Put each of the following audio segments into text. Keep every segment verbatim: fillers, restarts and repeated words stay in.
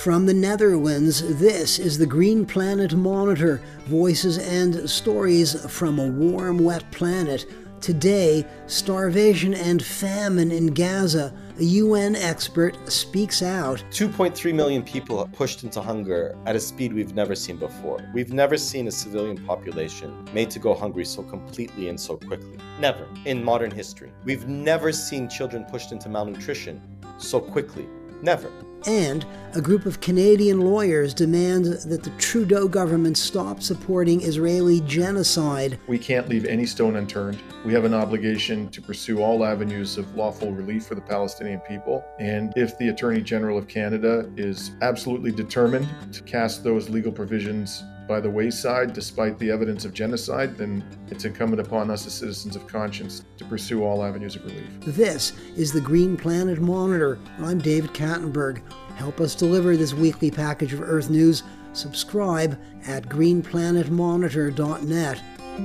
From the Netherlands, this is the Green Planet Monitor, voices and stories from a warm, wet planet. Today, starvation and famine in Gaza. A U N expert speaks out. two point three million people pushed into hunger at a speed we've never seen before. We've never seen a civilian population made to go hungry so completely and so quickly. Never in modern history. We've never seen children pushed into malnutrition so quickly. Never. And a group of Canadian lawyers demand that the Trudeau government stop supporting Israeli genocide. We can't leave any stone unturned. We have an obligation to pursue all avenues of lawful relief for the Palestinian people. And if the Attorney General of Canada is absolutely determined to cast those legal provisions by the wayside, despite the evidence of genocide, then it's incumbent upon us as citizens of conscience to pursue all avenues of relief. This is the Green Planet Monitor. I'm David Kattenberg. Help us deliver this weekly package of Earth News. Subscribe at green planet monitor dot net.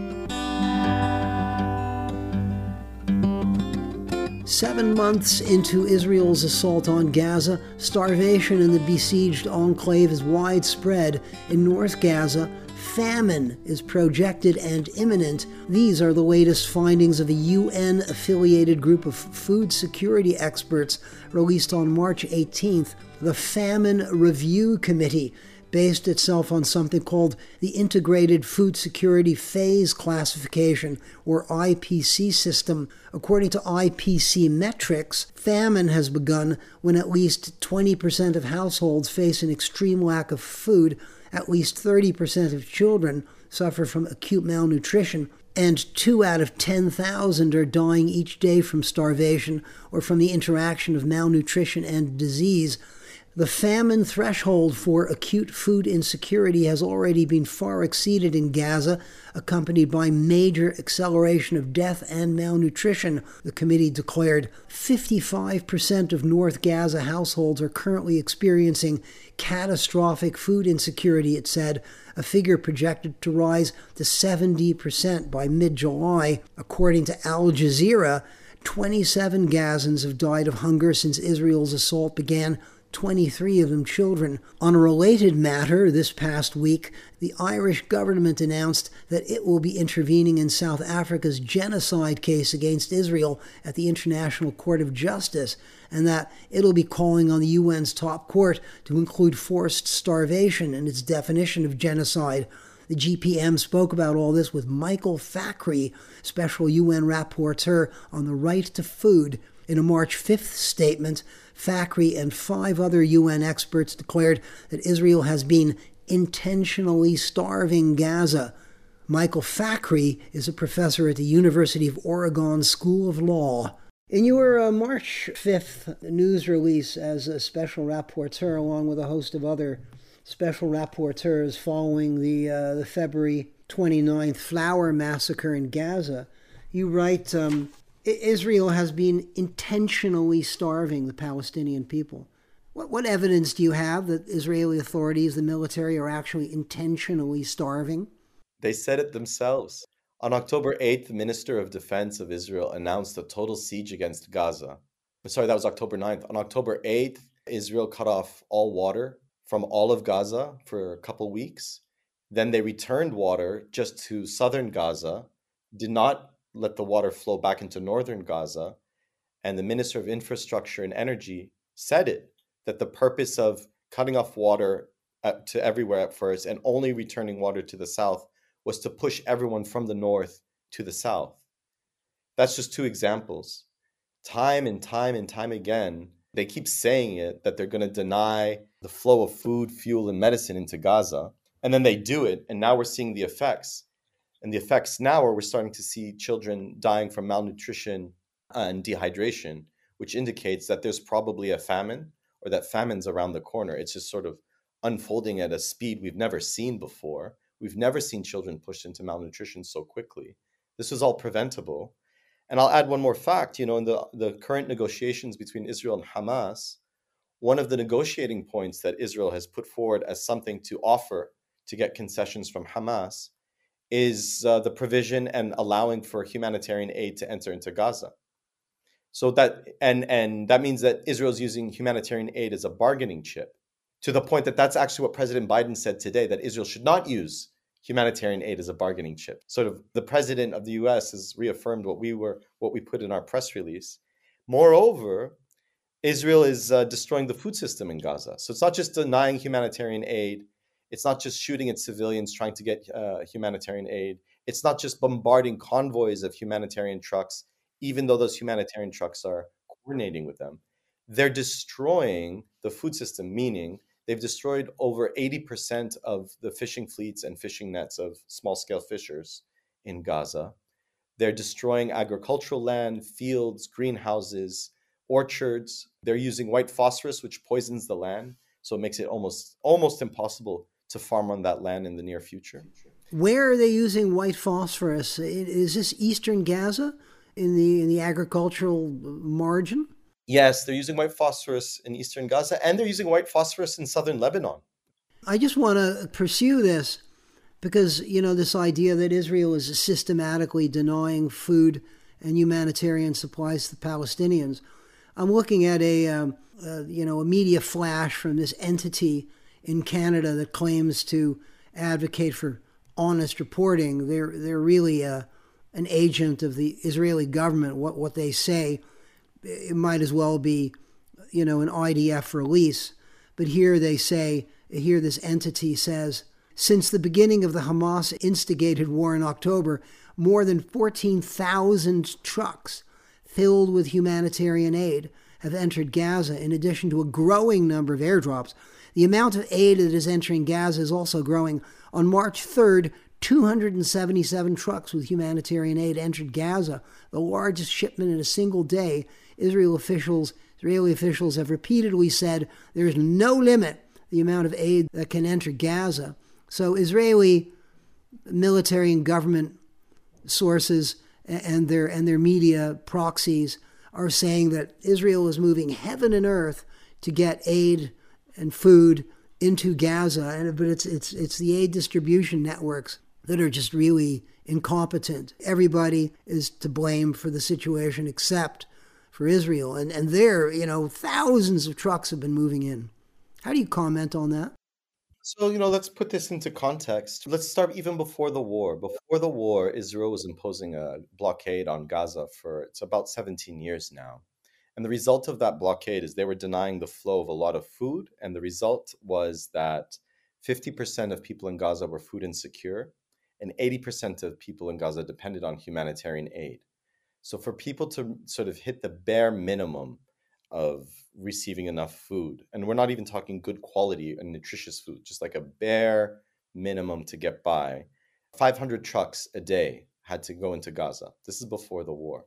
Seven months into Israel's assault on Gaza, starvation in the besieged enclave is widespread. In North Gaza, famine is projected and imminent. These are the latest findings of a U N-affiliated group of food security experts released on March eighteenth. The Famine Review Committee based itself on something called the Integrated Food Security Phase Classification, or I P C system. According to I P C metrics, famine has begun when at least twenty percent of households face an extreme lack of food, at least thirty percent of children suffer from acute malnutrition, and two out of ten thousand are dying each day from starvation or from the interaction of malnutrition and disease. The famine threshold for acute food insecurity has already been far exceeded in Gaza, accompanied by major acceleration of death and malnutrition, the committee declared. fifty-five percent of North Gaza households are currently experiencing catastrophic food insecurity, it said, a figure projected to rise to seventy percent by mid-July. According to Al Jazeera, twenty-seven Gazans have died of hunger since Israel's assault began, twenty-three of them children. On a related matter, this past week, the Irish government announced that it will be intervening in South Africa's genocide case against Israel at the International Court of Justice, and that it'll be calling on the U N's top court to include forced starvation in its definition of genocide. The G P M spoke about all this with Michael Fakhri, special U N rapporteur on the right to food. In a March fifth statement, Fakhri and five other U N experts declared that Israel has been intentionally starving Gaza. Michael Fakhri is a professor at the University of Oregon School of Law. In your uh, March fifth news release as a special rapporteur, along with a host of other special rapporteurs following the, uh, the February twenty-ninth flour massacre in Gaza, you write, um, Israel has been intentionally starving the Palestinian people. What, what evidence do you have that Israeli authorities, the military, are actually intentionally starving? They said it themselves. On October eighth, the Minister of Defense of Israel announced a total siege against Gaza. Sorry, that was October ninth. On October eighth, Israel cut off all water from all of Gaza for a couple weeks. Then they returned water just to southern Gaza, did not let the water flow back into northern Gaza. And the Minister of Infrastructure and Energy said it, that the purpose of cutting off water at, to everywhere at first and only returning water to the south was to push everyone from the north to the south. That's just two examples. Time and time and time again, they keep saying it, that they're going to deny the flow of food, fuel, and medicine into Gaza. And then they do it, and now we're seeing the effects. And the effects now are we're starting to see children dying from malnutrition and dehydration, which indicates that there's probably a famine or that famine's around the corner. It's just sort of unfolding at a speed we've never seen before. We've never seen children pushed into malnutrition so quickly. This was all preventable. And I'll add one more fact. You know, in the, the current negotiations between Israel and Hamas, one of the negotiating points that Israel has put forward as something to offer to get concessions from Hamas is uh, the provision and allowing for humanitarian aid to enter into Gaza. So that and and that means that Israel's using humanitarian aid as a bargaining chip to the point that that's actually what President Biden said today, that Israel should not use humanitarian aid as a bargaining chip. Sort of the president of the U S has reaffirmed what we were, what we put in our press release. Moreover, Israel is uh, destroying the food system in Gaza. So it's not just denying humanitarian aid. It's not just shooting at civilians trying to get uh, humanitarian aid. It's not just bombarding convoys of humanitarian trucks, even though those humanitarian trucks are coordinating with them. They're destroying the food system, meaning they've destroyed over eighty percent of the fishing fleets and fishing nets of small-scale fishers in Gaza. They're destroying agricultural land, fields, greenhouses, orchards. They're using white phosphorus, which poisons the land, so it makes it almost almost impossible to farm on that land in the near future. Where are they using white phosphorus? Is this eastern Gaza in the in the agricultural margin? Yes, they're using white phosphorus in eastern Gaza, and they're using white phosphorus in southern Lebanon. I just want to pursue this because, you know, this idea that Israel is systematically denying food and humanitarian supplies to the Palestinians. I'm looking at a, um, uh, you know, a media flash from this entity in Canada that claims to advocate for honest reporting. They're they're really a, an agent of the Israeli government. What what they say, it might as well be, you know, an I D F release. But here they say, here this entity says, since the beginning of the Hamas instigated war in October, more than fourteen thousand trucks filled with humanitarian aid have entered Gaza, in addition to a growing number of airdrops. The amount of aid that is entering Gaza is also growing. On March third, two hundred seventy-seven trucks with humanitarian aid entered Gaza, the largest shipment in a single day. Israel officials, Israeli officials have repeatedly said there is no limit the amount of aid that can enter Gaza. So Israeli military and government sources and their and their media proxies are saying that Israel is moving heaven and earth to get aid and food into Gaza, and but it's it's it's the aid distribution networks that are just really incompetent. Everybody is to blame for the situation except for Israel, and and there, you know, thousands of trucks have been moving in. How do you comment on that? So, you know, let's put this into context. Let's start even before the war. Before the war, Israel was imposing a blockade on Gaza for it's about seventeen years now. And the result of that blockade is they were denying the flow of a lot of food. And the result was that fifty percent of people in Gaza were food insecure, and eighty percent of people in Gaza depended on humanitarian aid. So for people to sort of hit the bare minimum of receiving enough food, and we're not even talking good quality and nutritious food, just like a bare minimum to get by, five hundred trucks a day had to go into Gaza. This is before the war.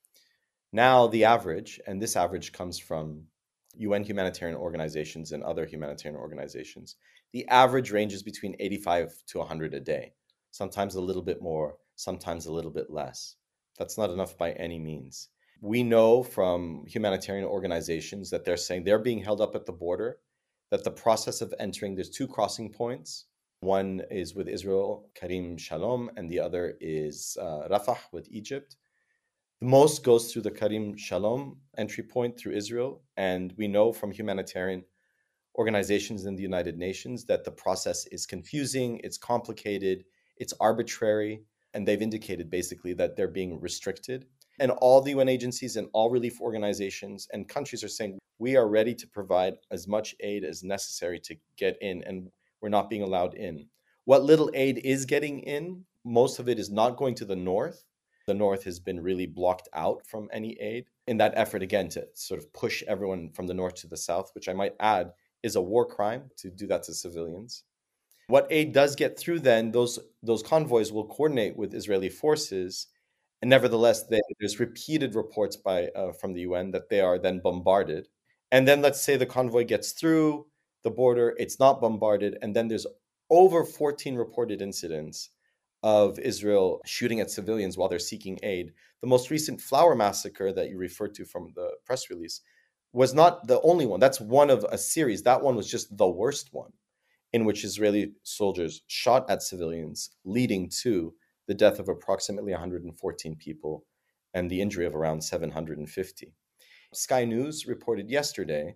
Now the average, and this average comes from U N humanitarian organizations and other humanitarian organizations, the average ranges between eighty-five to one hundred a day, sometimes a little bit more, sometimes a little bit less. That's not enough by any means. We know from humanitarian organizations that they're saying they're being held up at the border, that the process of entering, there's two crossing points. One is with Israel, Karim Shalom, and the other is uh, Rafah with Egypt. The most goes through the Karim Shalom entry point through Israel, and we know from humanitarian organizations in the United Nations that the process is confusing, it's complicated, it's arbitrary, and they've indicated basically that they're being restricted. And all the U N agencies and all relief organizations and countries are saying, we are ready to provide as much aid as necessary to get in, and we're not being allowed in. What little aid is getting in, most of it is not going to the north. The north has been really blocked out from any aid in that effort, again, to sort of push everyone from the north to the south, which I might add is a war crime to do that to civilians. What aid does get through then, those, those convoys will coordinate with Israeli forces. And nevertheless, they, there's repeated reports by uh, from the U N that they are then bombarded. And then let's say the convoy gets through the border, it's not bombarded. And then there's over fourteen reported incidents of Israel shooting at civilians while they're seeking aid. The most recent flower massacre that you referred to from the press release was not the only one. That's one of a series. That one was just the worst one, in which Israeli soldiers shot at civilians, leading to the death of approximately one hundred fourteen people and the injury of around seven hundred fifty. Sky News reported yesterday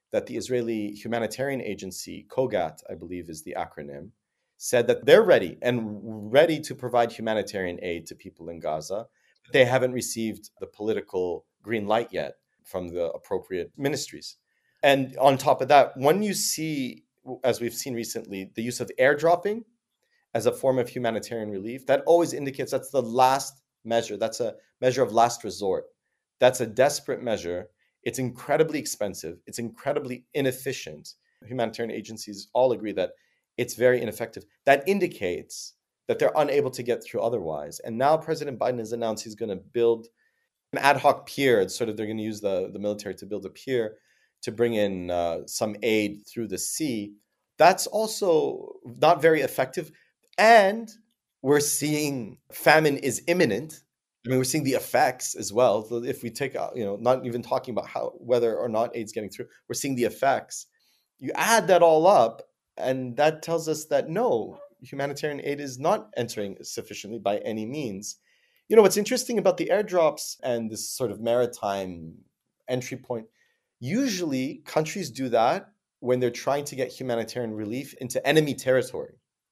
that the Israeli humanitarian agency, COGAT, I believe is the acronym, said that they're ready and ready to provide humanitarian aid to people in Gaza. But they haven't received the political green light yet from the appropriate ministries. And on top of that, when you see, as we've seen recently, the use of airdropping as a form of humanitarian relief, that always indicates that's the last measure. That's a measure of last resort. That's a desperate measure. It's incredibly expensive. It's incredibly inefficient. Humanitarian agencies all agree that it's very ineffective. That indicates that they're unable to get through otherwise. And now President Biden has announced he's going to build an ad hoc pier. It's sort of, they're going to use the, the military to build a pier to bring in uh, some aid through the sea. That's also not very effective. And we're seeing famine is imminent. I mean, we're seeing the effects as well. So if we take out, you know, not even talking about how whether or not aid's getting through, we're seeing the effects. You add that all up, and that tells us that no, humanitarian aid is not entering sufficiently by any means. You know, what's interesting about the airdrops and this sort of maritime entry point, usually countries do that when they're trying to get humanitarian relief into enemy territory.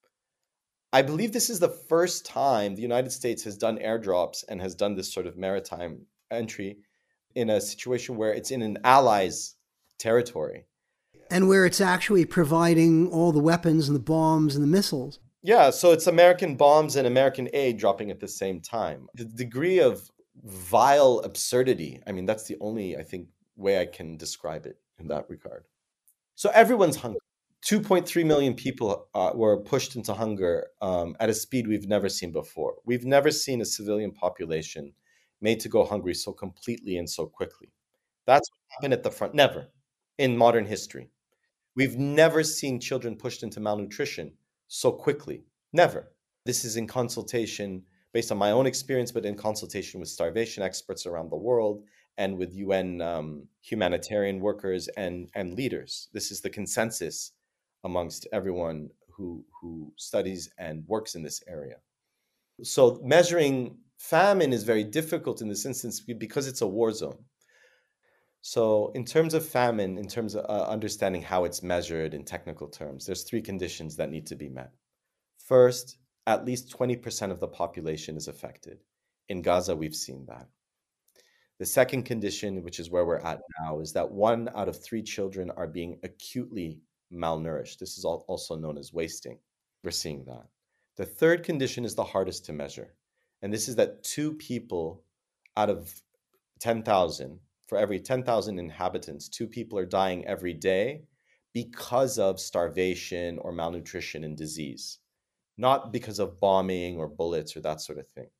I believe this is the first time the United States has done airdrops and has done this sort of maritime entry in a situation where it's in an ally's territory. And where it's actually providing all the weapons and the bombs and the missiles. Yeah, so it's American bombs and American aid dropping at the same time. The degree of vile absurdity, I mean, that's the only, I think, way I can describe it in that regard. So everyone's hungry. two point three million people uh, were pushed into hunger um, at a speed we've never seen before. We've never seen a civilian population made to go hungry so completely and so quickly. That's what happened at the front. Never in modern history. We've never seen children pushed into malnutrition so quickly. Never. This is in consultation, based on my own experience, but in consultation with starvation experts around the world and with U N um, humanitarian workers and, and leaders. This is the consensus amongst everyone who, who studies and works in this area. So measuring famine is very difficult in this instance because it's a war zone. So in terms of famine, in terms of uh, understanding how it's measured in technical terms, there's three conditions that need to be met. First, at least twenty percent of the population is affected. In Gaza, we've seen that. The second condition, which is where we're at now, is that one out of three children are being acutely malnourished. This is also known as wasting. We're seeing that. The third condition is the hardest to measure. And this is that two people out of ten thousand, for every ten thousand inhabitants, two people are dying every day because of starvation or malnutrition and disease, not because of bombing or bullets or that sort of thing.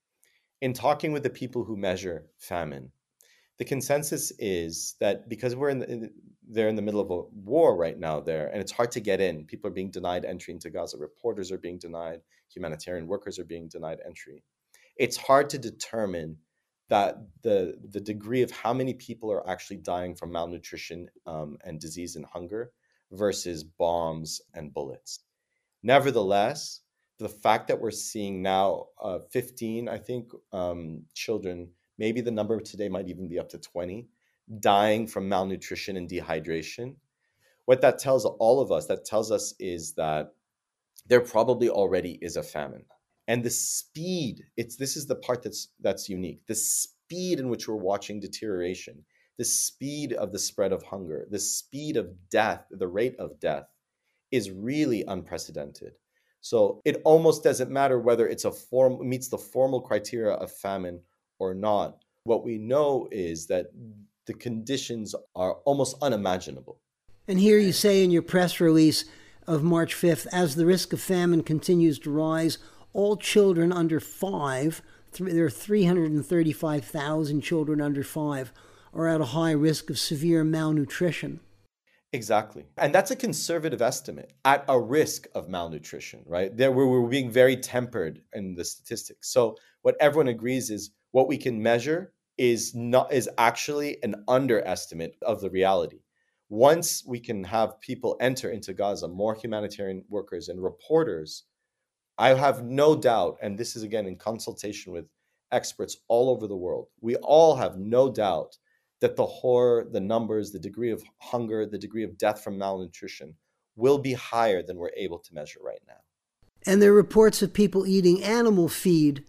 In talking with the people who measure famine, the consensus is that because we're in, the, in they're in the middle of a war right now there, and it's hard to get in. People are being denied entry into Gaza. Reporters are being denied. Humanitarian workers are being denied entry. It's hard to determine that the, the degree of how many people are actually dying from malnutrition um, and disease and hunger versus bombs and bullets. Nevertheless, the fact that we're seeing now uh, fifteen, I think, um, children, maybe the number today might even be up to twenty, dying from malnutrition and dehydration. What that tells all of us, that tells us is that there probably already is a famine. And the speed, it's this is the part that's that's unique. The speed in which we're watching deterioration, the speed of the spread of hunger, the speed of death, the rate of death is really unprecedented. So it almost doesn't matter whether it's a form meets the formal criteria of famine or not. What we know is that the conditions are almost unimaginable. And here you say in your press release of March fifth, as the risk of famine continues to rise, all children under five, th- there are three hundred thirty-five thousand children under five, are at a high risk of severe malnutrition. Exactly. And that's a conservative estimate, at a risk of malnutrition, right? There we're, we're being very tempered in the statistics. So what everyone agrees is what we can measure is not is actually an underestimate of the reality. Once we can have people enter into Gaza, more humanitarian workers and reporters, I have no doubt, and this is again in consultation with experts all over the world, we all have no doubt that the horror, the numbers, the degree of hunger, the degree of death from malnutrition will be higher than we're able to measure right now. And there are reports of people eating animal feed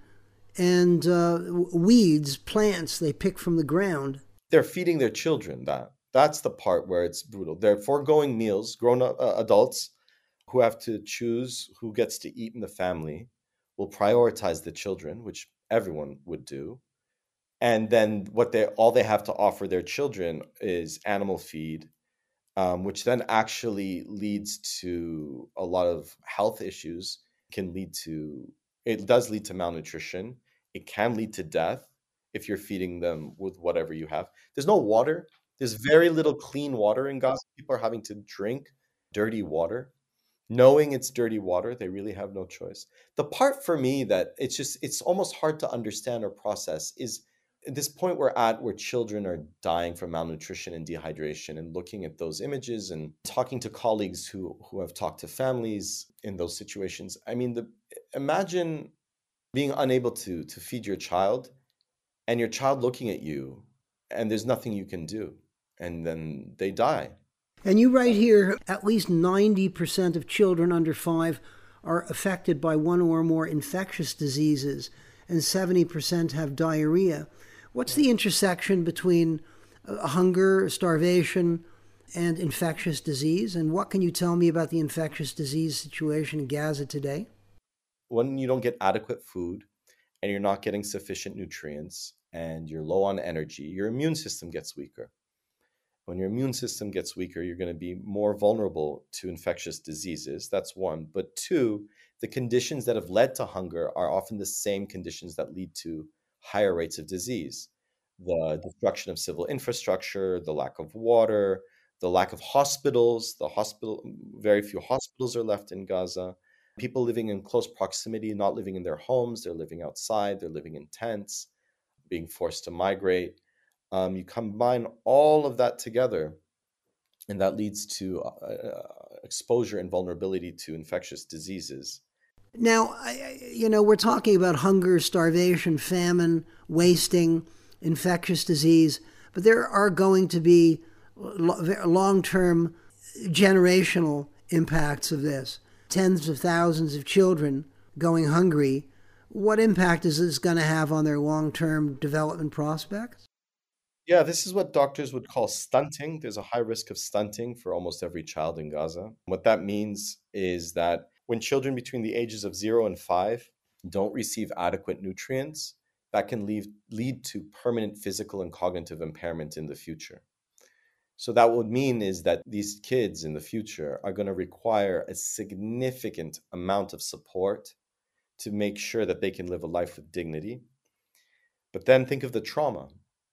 and uh, weeds, plants they pick from the ground. They're feeding their children that. That's the part where it's brutal. They're foregoing meals, grown-up uh, adults who have to choose who gets to eat in the family will prioritize the children, which everyone would do. And then what they all they have to offer their children is animal feed, um, which then actually leads to a lot of health issues. Can lead to it does lead to malnutrition. It can lead to death if you're feeding them with whatever you have. There's no water. There's very little clean water in Gaza. People are having to drink dirty water. Knowing it's dirty water, they really have no choice. The part for me that it's just, it's almost hard to understand or process is at this point we're at where children are dying from malnutrition and dehydration, and looking at those images and talking to colleagues who, who have talked to families in those situations. I mean, the, imagine being unable to, to feed your child and your child looking at you and there's nothing you can do. And then they die. And you write here, at least ninety percent of children under five are affected by one or more infectious diseases, and seventy percent have diarrhea. What's the intersection between uh, hunger, starvation, and infectious disease? And what can you tell me about the infectious disease situation in Gaza today? When you don't get adequate food and you're not getting sufficient nutrients and you're low on energy, your immune system gets weaker. When your immune system gets weaker, you're going to be more vulnerable to infectious diseases. That's one. But two, the conditions that have led to hunger are often the same conditions that lead to higher rates of disease. The destruction of civil infrastructure, the lack of water, the lack of hospitals. The hospital, very few hospitals are left in Gaza. People living in close proximity, not living in their homes. They're living outside. They're living in tents, being forced to migrate. Um, you combine all of that together, and that leads to uh, exposure and vulnerability to infectious diseases. Now, I, you know, we're talking about hunger, starvation, famine, wasting, infectious disease, but there are going to be long-term generational impacts of this. Tens of thousands of children going hungry. What impact is this going to have on their long-term development prospects? Yeah, this is what doctors would call stunting. There's a high risk of stunting for almost every child in Gaza. What that means is that when children between the ages of zero and five don't receive adequate nutrients, that can lead, lead to permanent physical and cognitive impairment in the future. So that would mean is that these kids in the future are going to require a significant amount of support to make sure that they can live a life with dignity. But then think of the trauma.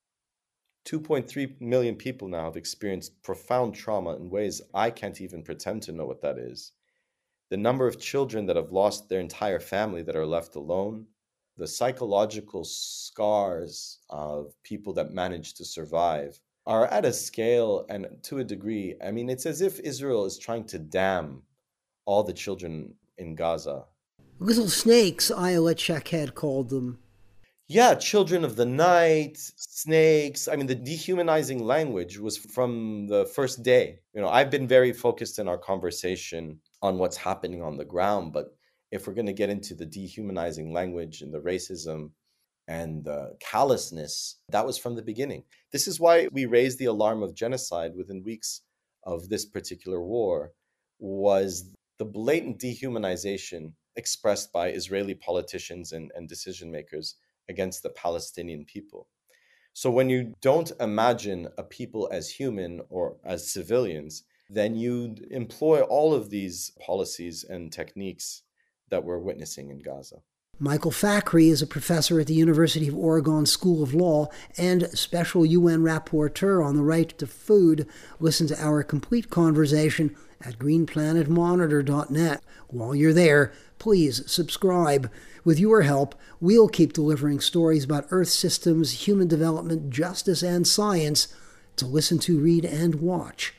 two point three million people now have experienced profound trauma in ways I can't even pretend to know what that is. The number of children that have lost their entire family that are left alone, the psychological scars of people that manage to survive are at a scale and to a degree, I mean, it's as if Israel is trying to damn all the children in Gaza. Little snakes, Ayelet Shaked called them. Yeah, children of the night, snakes. I mean, the dehumanizing language was from the first day. You know, I've been very focused in our conversation on what's happening on the ground, but if we're going to get into the dehumanizing language and the racism and the callousness, that was from the beginning. This is why we raised the alarm of genocide within weeks of this particular war, was the blatant dehumanization expressed by Israeli politicians and, and decision makers against the Palestinian people. So when you don't imagine a people as human or as civilians, then you employ all of these policies and techniques that we're witnessing in Gaza. Michael Fakhri is a professor at the University of Oregon School of Law and special U N rapporteur on the right to food. Listen to our complete conversation at green planet monitor dot net. While you're there, please subscribe. With your help, we'll keep delivering stories about Earth systems, human development, justice, and science to listen to, read, and watch.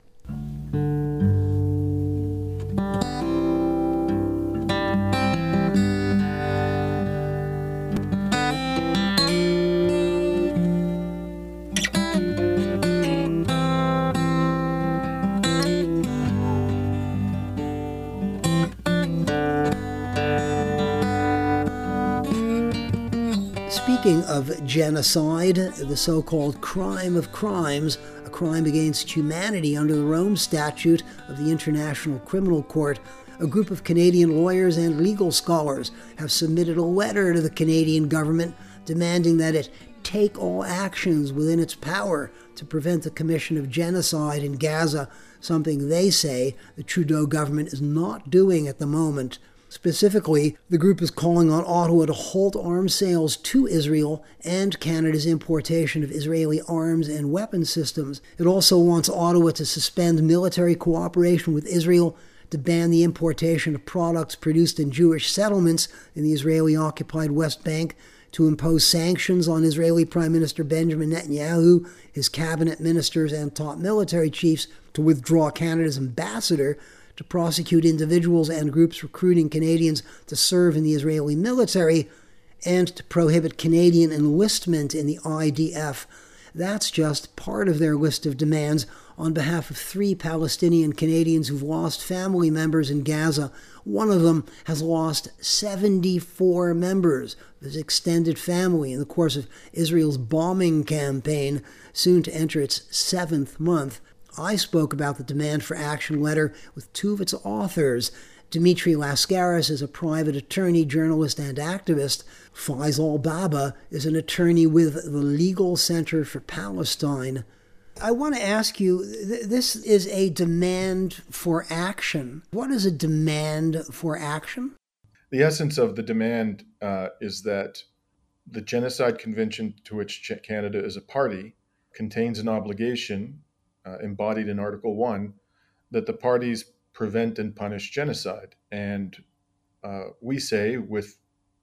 Speaking of genocide, the so-called crime of crimes, a crime against humanity under the Rome Statute of the International Criminal Court, a group of Canadian lawyers and legal scholars have submitted a letter to the Canadian government demanding that it take all actions within its power to prevent the commission of genocide in Gaza, something they say the Trudeau government is not doing at the moment. Specifically, the group is calling on Ottawa to halt arms sales to Israel and Canada's importation of Israeli arms and weapon systems. It also wants Ottawa to suspend military cooperation with Israel, to ban the importation of products produced in Jewish settlements in the Israeli-occupied West Bank, to impose sanctions on Israeli Prime Minister Benjamin Netanyahu, his cabinet ministers, and top military chiefs, to withdraw Canada's ambassador, to prosecute individuals and groups recruiting Canadians to serve in the Israeli military, and to prohibit Canadian enlistment in the I D F. That's just part of their list of demands on behalf of three Palestinian Canadians who've lost family members in Gaza. One of them has lost seventy-four members of his extended family in the course of Israel's bombing campaign, soon to enter its seventh month. I spoke about the demand for action letter with two of its authors. Dimitri Laskaris is a private attorney, journalist, and activist. Faisal Baba is an attorney with the Legal Center for Palestine. I want to ask you, th- this is a demand for action. What is a demand for action? The essence of the demand uh, is that the Genocide Convention to which Canada is a party contains an obligation uh, embodied in Article one that the parties prevent and punish genocide. And uh, we say with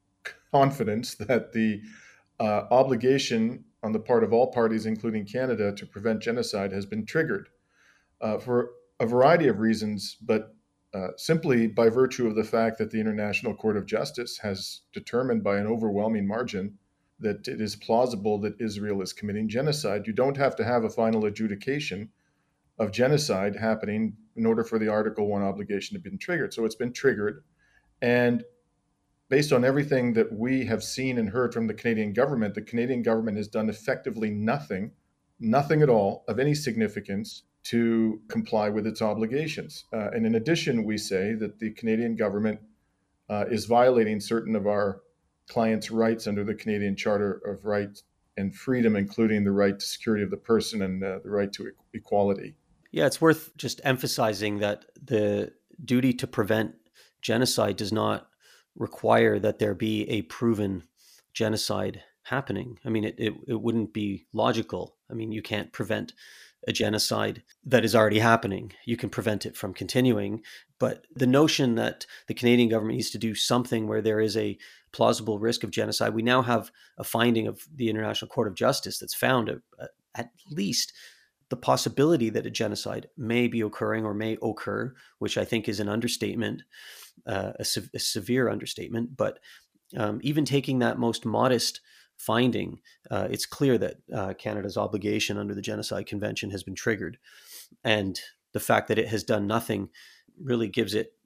confidence that the uh, obligation on the part of all parties, including Canada, to prevent genocide has been triggered uh, for a variety of reasons, but uh, simply by virtue of the fact that the International Court of Justice has determined by an overwhelming margin that it is plausible that Israel is committing genocide. You don't have to have a final adjudication of genocide happening in order for the Article one obligation to be triggered. So it's been triggered. And based on everything that we have seen and heard from the Canadian government, the Canadian government has done effectively nothing, nothing at all of any significance to comply with its obligations. Uh, and in addition, we say that the Canadian government uh, is violating certain of our clients' rights under the Canadian Charter of Rights and Freedom, including the right to security of the person and uh, the right to e- equality. Yeah, it's worth just emphasizing that the duty to prevent genocide does not require that there be a proven genocide happening. I mean, it, it, it wouldn't be logical. I mean, you can't prevent a genocide that is already happening. You can prevent it from continuing. But the notion that the Canadian government needs to do something where there is a plausible risk of genocide, we now have a finding of the International Court of Justice that's found a, a, at least the possibility that a genocide may be occurring or may occur, which I think is an understatement, uh, a, se- a severe understatement. But um, even taking that most modest finding, uh, it's clear that uh, Canada's obligation under the Genocide Convention has been triggered. And the fact that it has done nothing really gives it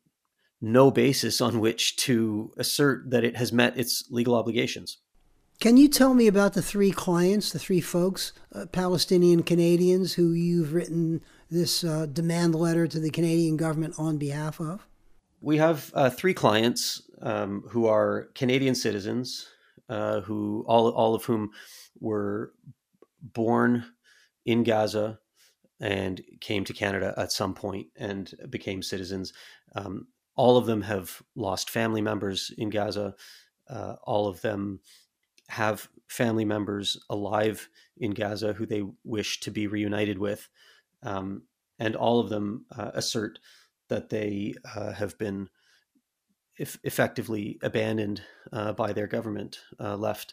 no basis on which to assert that it has met its legal obligations. Can you tell me about the three clients, the three folks, uh, Palestinian Canadians, who you've written this uh, demand letter to the Canadian government on behalf of? We have uh, three clients um, who are Canadian citizens, uh, who all all of whom were born in Gaza and came to Canada at some point and became citizens. Um, all of them have lost family members in Gaza. Uh, all of them have family members alive in Gaza who they wish to be reunited with. Um, and all of them uh, assert that they uh, have been eff- effectively abandoned uh, by their government, uh, left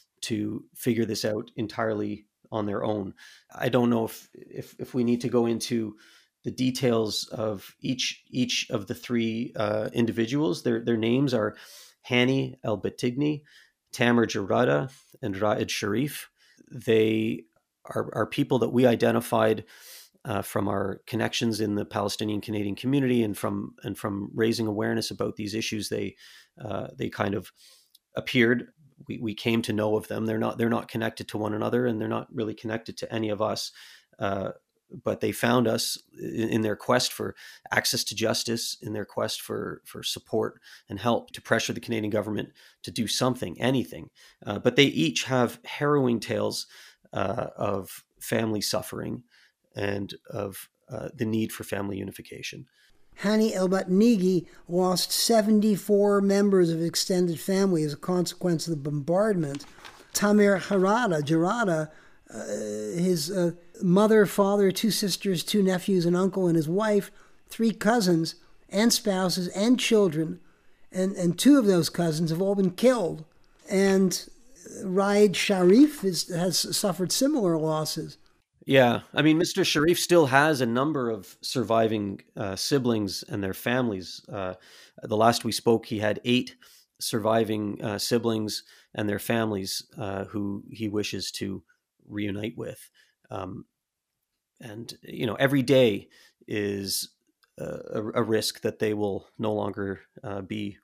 to figure this out entirely on their own. I don't know if, if, if we need to go into the details of each each of the three uh, individuals. Their their names are Hani El-Batigni, Tamer Jarada, and Raed Sharif. They are, are people that we identified uh, from our connections in the Palestinian Canadian community and from and from raising awareness about these issues. They uh, they kind of appeared we, we came to know of them. They're not they're not connected to one another, and they're not really connected to any of us. Uh, but they found us in, in their quest for access to justice, in their quest for for support and help to pressure the Canadian government to do something, anything. Uh, but they each have harrowing tales uh, of family suffering and of uh, the need for family unification. Hani Elbatnigi lost seventy-four members of extended family as a consequence of the bombardment. Tamir Harada, Jarada, uh, his uh, mother, father, two sisters, two nephews, an uncle, and his wife, three cousins and spouses and children, and, and two of those cousins have all been killed. And Raed Sharif is, has suffered similar losses. Yeah, I mean, Mister Sharif still has a number of surviving uh, siblings and their families. Uh, the last we spoke, he had eight surviving uh, siblings and their families uh, who he wishes to reunite with. Um, and, you know, every day is a, a risk that they will no longer uh, be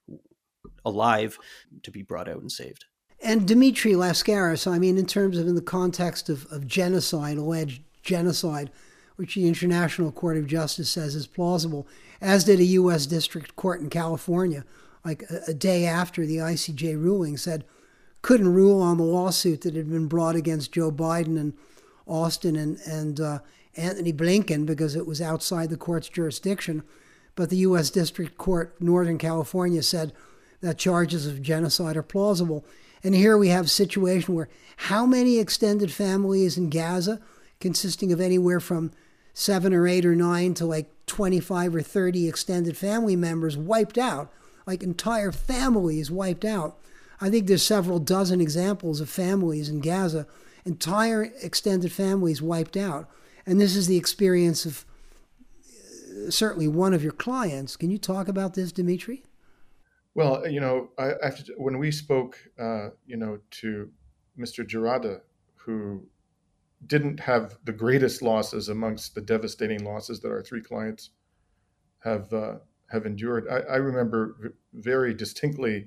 alive to be brought out and saved. And Dimitri Lascaris, I mean, in terms of in the context of, of genocide, alleged genocide, which the International Court of Justice says is plausible, as did a U S District Court in California, like a, a day after the I C J ruling, said couldn't rule on the lawsuit that had been brought against Joe Biden and Austin and, and uh, Anthony Blinken because it was outside the court's jurisdiction. But the U S District Court, Northern California, said that charges of genocide are plausible. And here we have a situation where how many extended families in Gaza, consisting of anywhere from seven or eight or nine to like twenty-five or thirty extended family members wiped out, like entire families wiped out. I think there's several dozen examples of families in Gaza, entire extended families wiped out. And this is the experience of certainly one of your clients. Can you talk about this, Dimitri? Well, you know, I, after, when we spoke, uh, you know, to Mister Jarada, who didn't have the greatest losses amongst the devastating losses that our three clients have uh, have endured, I, I remember v- very distinctly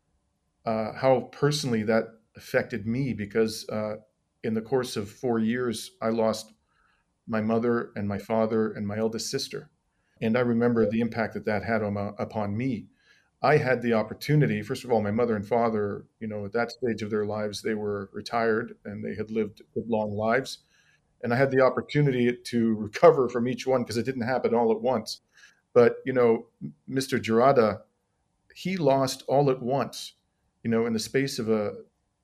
uh, how personally that affected me because uh, in the course of four years, I lost my mother and my father and my eldest sister. And I remember the impact that that had on, upon me. I had the opportunity, first of all, my mother and father, you know, at that stage of their lives, they were retired and they had lived long lives. And I had the opportunity to recover from each one because it didn't happen all at once. But, you know, Mister Jarada, he lost all at once, you know, in the space of a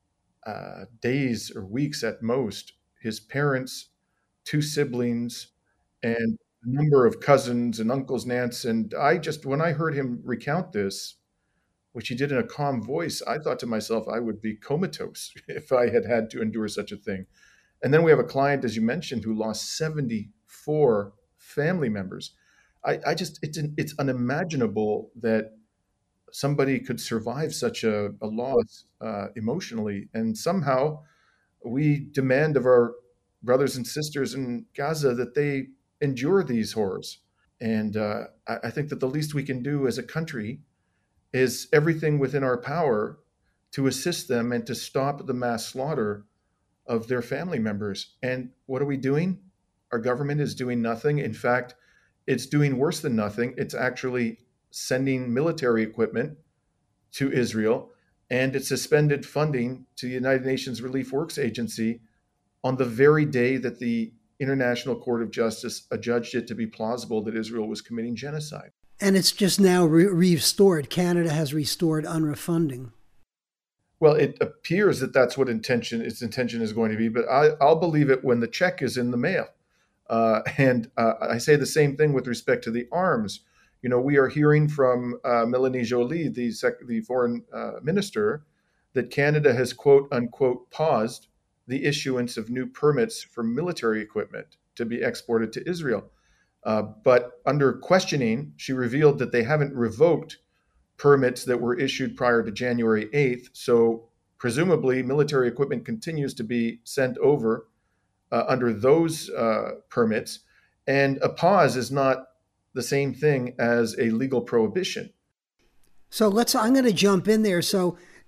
uh, days or weeks at most, his parents, two siblings, and a number of cousins and uncles and aunts. And I just, when I heard him recount this, which he did in a calm voice, I thought to myself, I would be comatose if I had had to endure such a thing. And then we have a client, as you mentioned, who lost seventy-four family members. I, I just, it's an, it's unimaginable that somebody could survive such a, a loss uh, emotionally. And somehow we demand of our brothers and sisters in Gaza that they endure these horrors. And uh, I, I think that the least we can do as a country is everything within our power to assist them and to stop the mass slaughter of their family members. And what are we doing? Our government is doing nothing. In fact, it's doing worse than nothing. It's actually sending military equipment to Israel, and it suspended funding to the United Nations Relief Works Agency on the very day that the International Court of Justice adjudged it to be plausible that Israel was committing genocide. And it's just now re- restored. Canada has restored U N R W A funding. Well, it appears that that's what intention its intention is going to be, but I, I'll believe it when the check is in the mail. Uh, and uh, I say the same thing with respect to the arms. You know, we are hearing from uh, Melanie Joly, the, sec- the foreign uh, minister, that Canada has, quote unquote, paused the issuance of new permits for military equipment to be exported to Israel. Uh, but under questioning, she revealed that they haven't revoked permits that were issued prior to January eighth. So presumably military equipment continues to be sent over uh, under those uh, permits. And a pause is not the same thing as a legal prohibition. So let's, I'm going to jump in there. So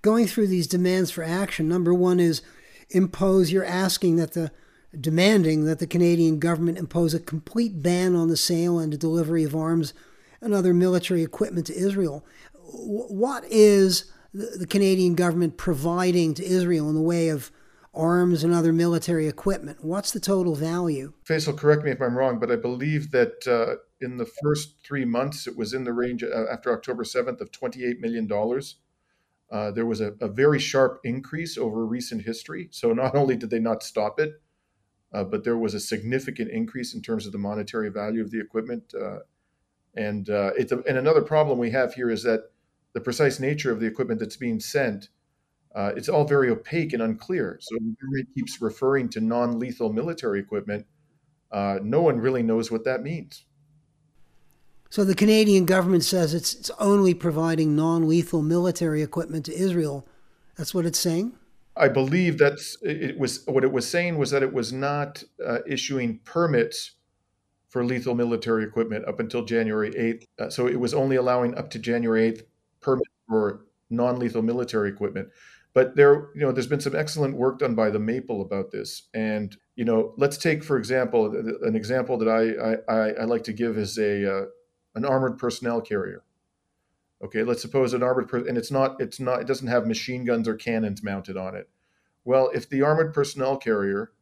going through these demands for action, number one is impose, you're asking that the, demanding that the Canadian government impose a complete ban on the sale and the delivery of arms and other military equipment to Israel. What is the Canadian government providing to Israel in the way of arms and other military equipment? What's the total value? Faisal, correct me if I'm wrong, but I believe that uh, in the first three months, it was in the range uh, after October seventh of twenty-eight million dollars. Uh, there was a, a very sharp increase over recent history. So not only did they not stop it, uh, but there was a significant increase in terms of the monetary value of the equipment. Uh, and uh, it's a, and another problem we have here is that the precise nature of the equipment that's being sent, uh, it's all very opaque and unclear. So the government keeps referring to non-lethal military equipment. Uh, no one really knows what that means. So the Canadian government says it's, it's only providing non-lethal military equipment to Israel. That's what it's saying? I believe that's it was what it was saying was that it was not uh, issuing permits for lethal military equipment up until January eighth. Uh, so it was only allowing up to January eighth permits for non-lethal military equipment. But there, you know, there's been some excellent work done by the Maple about this. And, you know, let's take, for example, an example that I I, I like to give is a uh, an armored personnel carrier. Okay, let's suppose an armored, per- and it's not, it's not, it doesn't have machine guns or cannons mounted on it. Well, if the armored personnel carrier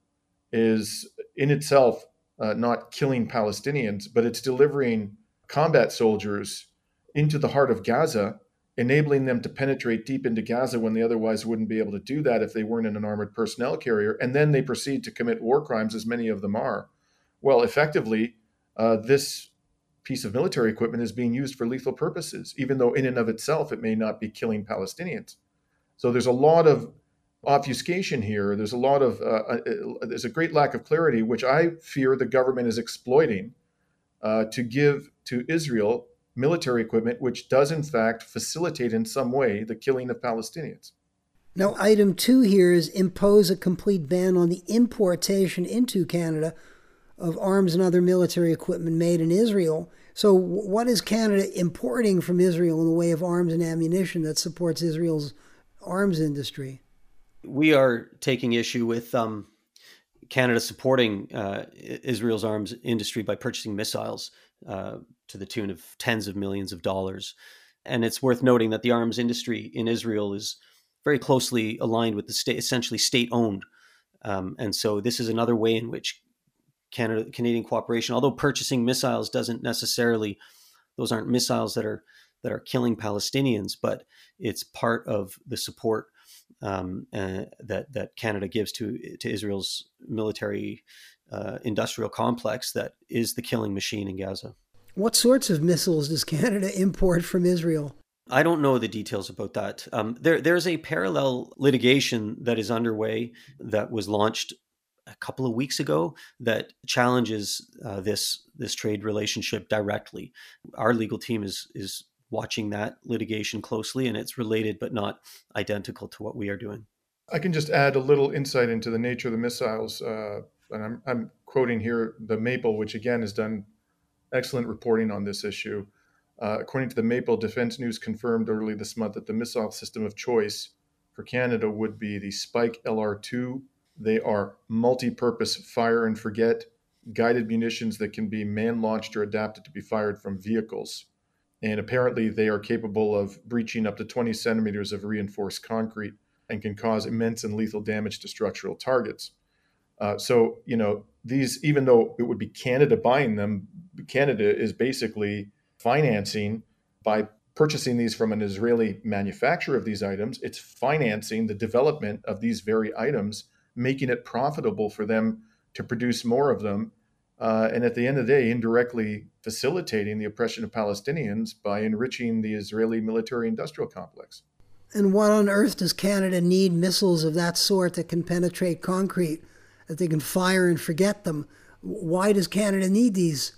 is in itself uh, not killing Palestinians, but it's delivering combat soldiers into the heart of Gaza, enabling them to penetrate deep into Gaza when they otherwise wouldn't be able to do that if they weren't in an armored personnel carrier, and then they proceed to commit war crimes, as many of them are. Well, effectively, uh, this piece of military equipment is being used for lethal purposes, even though in and of itself it may not be killing Palestinians. So there's a lot of obfuscation here. There's a lot of, uh, uh, there's a great lack of clarity, which I fear the government is exploiting uh, to give to Israel military equipment, which does in fact facilitate in some way the killing of Palestinians. Now, item two here is impose a complete ban on the importation into Canada of arms and other military equipment made in Israel. So what is Canada importing from Israel in the way of arms and ammunition that supports Israel's arms industry? We are taking issue with um, Canada supporting uh, Israel's arms industry by purchasing missiles uh, to the tune of tens of millions of dollars. And it's worth noting that the arms industry in Israel is very closely aligned with the state, essentially state-owned. Um, and so this is another way in which Canada, Canadian cooperation, although purchasing missiles doesn't necessarily, those aren't missiles that are that are killing Palestinians, but it's part of the support um, uh, that that Canada gives to to Israel's military uh, industrial complex that is the killing machine in Gaza. What sorts of missiles does Canada import from Israel? I don't know the details about that. Um, there, there's a parallel litigation that is underway that was launched a couple of weeks ago that challenges uh, this this trade relationship directly. Our legal team is is watching that litigation closely, and it's related but not identical to what we are doing. I can just add a little insight into the nature of the missiles, uh, and I'm, I'm quoting here the Maple, which again has done excellent reporting on this issue. Uh, according to the Maple, Defense News confirmed early this month that the missile system of choice for Canada would be the Spike L R two. They are multi-purpose fire and forget guided munitions that can be man-launched or adapted to be fired from vehicles. And apparently they are capable of breaching up to twenty centimeters of reinforced concrete and can cause immense and lethal damage to structural targets. Uh, so, you know, these, even though it would be Canada buying them, Canada is basically financing by purchasing these from an Israeli manufacturer of these items. It's financing the development of these very items, making it profitable for them to produce more of them. Uh, and at the end of the day, indirectly facilitating the oppression of Palestinians by enriching the Israeli military industrial complex. And what on earth does Canada need missiles of that sort that can penetrate concrete, that they can fire and forget them? Why does Canada need these?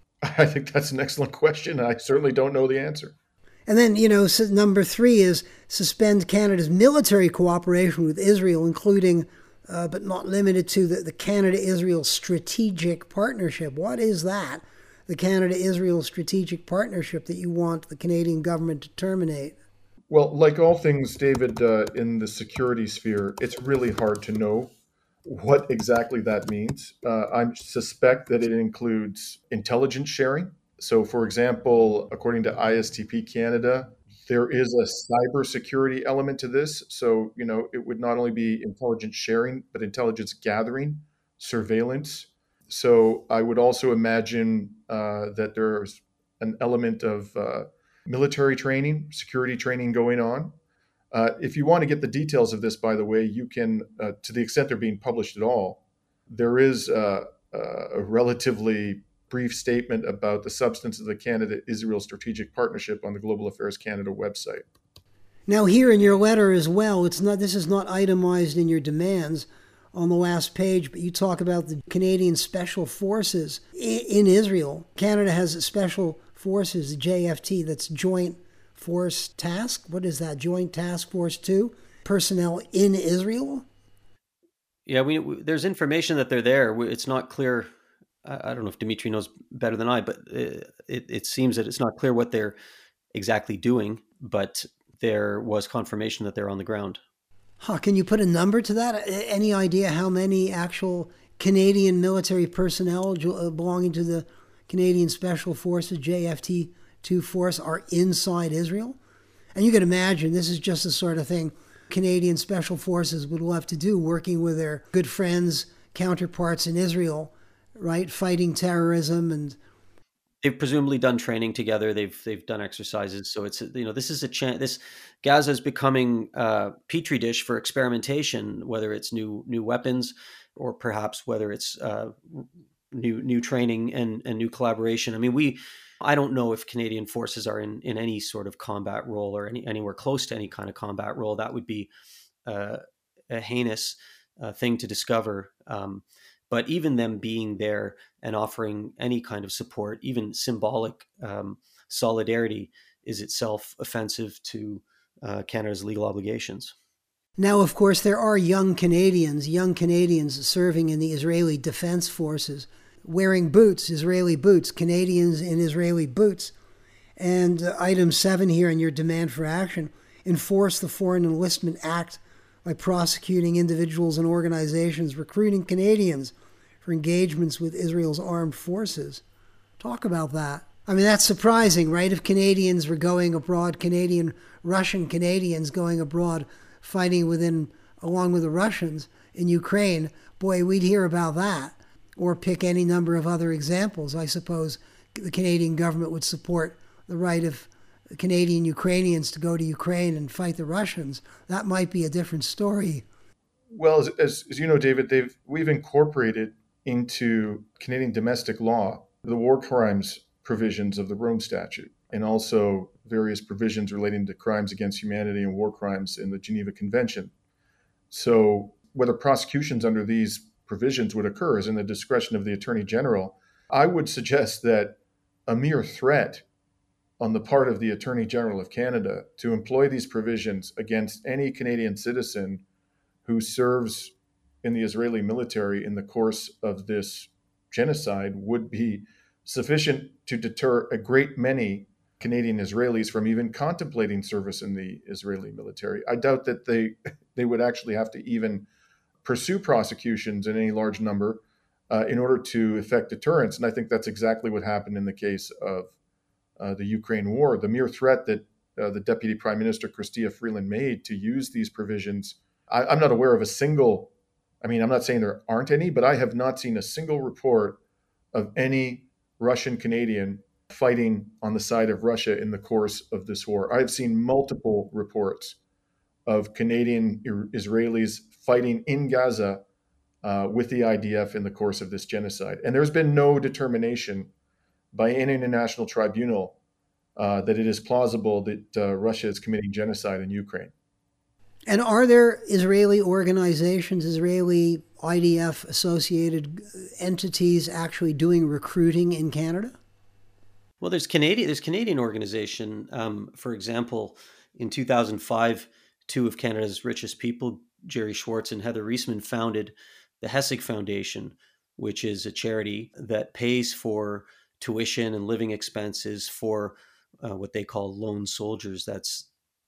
I think that's an excellent question. I certainly don't know the answer. And then, you know, so number three is suspend Canada's military cooperation with Israel, including, uh, but not limited to, the, the Canada-Israel Strategic Partnership. What is that, the Canada-Israel Strategic Partnership, that you want the Canadian government to terminate? Well, like all things, David, uh, in the security sphere, it's really hard to know what exactly that means. Uh, I suspect that it includes intelligence sharing. So, for example, according to I S T P Canada, there is a cybersecurity element to this. So, you know, it would not only be intelligence sharing, but intelligence gathering, surveillance. So, I would also imagine uh, that there's an element of uh, military training, security training going on. Uh, if you want to get the details of this, by the way, you can, uh, to the extent they're being published at all, there is uh, uh, a relatively brief statement about the substance of the Canada-Israel Strategic Partnership on the Global Affairs Canada website. Now, here in your letter as well, it's not. This is not itemized in your demands on the last page, but you talk about the Canadian Special Forces in Israel. Canada has special forces, the J F T, that's Joint Force Task. What is that? Joint Task Force two? Personnel in Israel? Yeah, we, we there's information that they're there. It's not clear. I, I don't know if Dimitri knows better than I, but it, it, it seems that it's not clear what they're exactly doing, but there was confirmation that they're on the ground. Huh, can you put a number to that? Any idea how many actual Canadian military personnel belonging to the Canadian Special Forces, J F T two force, are inside Israel? And you can imagine this is just the sort of thing Canadian Special Forces would love to do, working with their good friends, counterparts in Israel, right? Fighting terrorism. And they've presumably done training together. They've they've done exercises. So it's, you know, this is a chance. This Gaza is becoming a petri dish for experimentation, whether it's new new weapons or perhaps whether it's uh, new new training and, and new collaboration. I mean, we I don't know if Canadian forces are in, in any sort of combat role or any anywhere close to any kind of combat role. That would be uh, a heinous uh, thing to discover. Um, But even them being there and offering any kind of support, even symbolic um, solidarity, is itself offensive to uh, Canada's legal obligations. Now, of course, there are young Canadians, young Canadians serving in the Israeli Defense Forces, wearing boots, Israeli boots, Canadians in Israeli boots. And uh, item seven here in your demand for action, enforce the Foreign Enlistment Act by prosecuting individuals and organizations recruiting Canadians for engagements with Israel's armed forces. Talk about that. I mean, that's surprising, right? If Canadians were going abroad, Canadian, Russian Canadians going abroad, fighting within, along with the Russians in Ukraine, boy, we'd hear about that. Or pick any number of other examples. I suppose the Canadian government would support the right of Canadian Ukrainians to go to Ukraine and fight the Russians. That might be a different story. Well, as, as, as you know, David, they've we've incorporated into Canadian domestic law the war crimes provisions of the Rome Statute, and also various provisions relating to crimes against humanity and war crimes in the Geneva Convention. So whether prosecutions under these provisions would occur is in the discretion of the Attorney General. I would suggest that a mere threat on the part of the Attorney General of Canada to employ these provisions against any Canadian citizen who serves in the Israeli military in the course of this genocide would be sufficient to deter a great many Canadian Israelis from even contemplating service in the Israeli military. I doubt that they they would actually have to even pursue prosecutions in any large number uh, in order to effect deterrence. And I think that's exactly what happened in the case of uh, the Ukraine war. The mere threat that uh, the Deputy Prime Minister, Chrystia Freeland, made to use these provisions, I, I'm not aware of a single, I mean, I'm not saying there aren't any, but I have not seen a single report of any Russian Canadian fighting on the side of Russia in the course of this war. I've seen multiple reports of Canadian Israelis fighting in Gaza uh, with the I D F in the course of this genocide. And there's been no determination by any international tribunal uh, that it is plausible that uh, Russia is committing genocide in Ukraine. And are there Israeli organizations, Israeli I D F associated entities actually doing recruiting in Canada? Well, there's Canadian, there's Canadian organization. Um, for example, in two thousand five, two of Canada's richest people, Jerry Schwartz and Heather Reisman, founded the Hessig Foundation, which is a charity that pays for tuition and living expenses for uh, what they call lone soldiers. That's